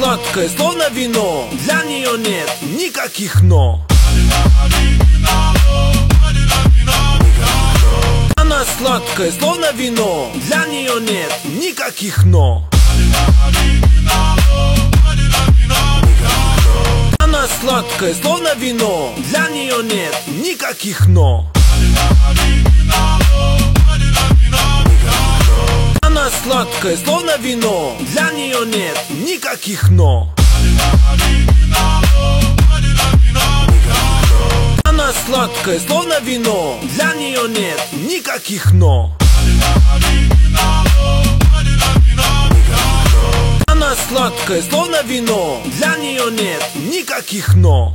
сладкая, словно вино, для нее нет никаких «но». Она сладкая, словно вино, для нее нет никаких «но». Она сладкая, словно вино, для нее нет никаких «но». Она сладкая, словно вино, для нее нет никаких «но». Она сладкая, словно вино, для нее нет никаких «но». Она сладкая, словно вино, для нее нет никаких «но».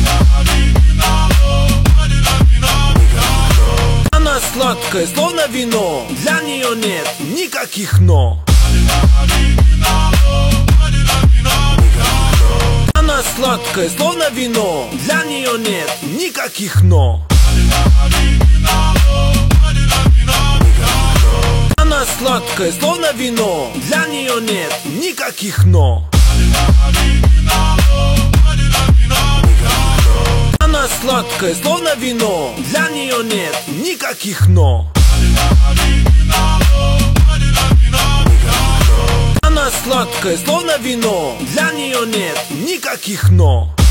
Она сладкая, словно вино, для нее нет никаких «но». Она сладкая, словно вино, для нее нет никаких «но». Она сладкая, словно вино, для нее нет никаких «но». Она сладкая, словно вино, для нее нет никаких «но». Она сладкая, словно вино, для нее нет никаких «но».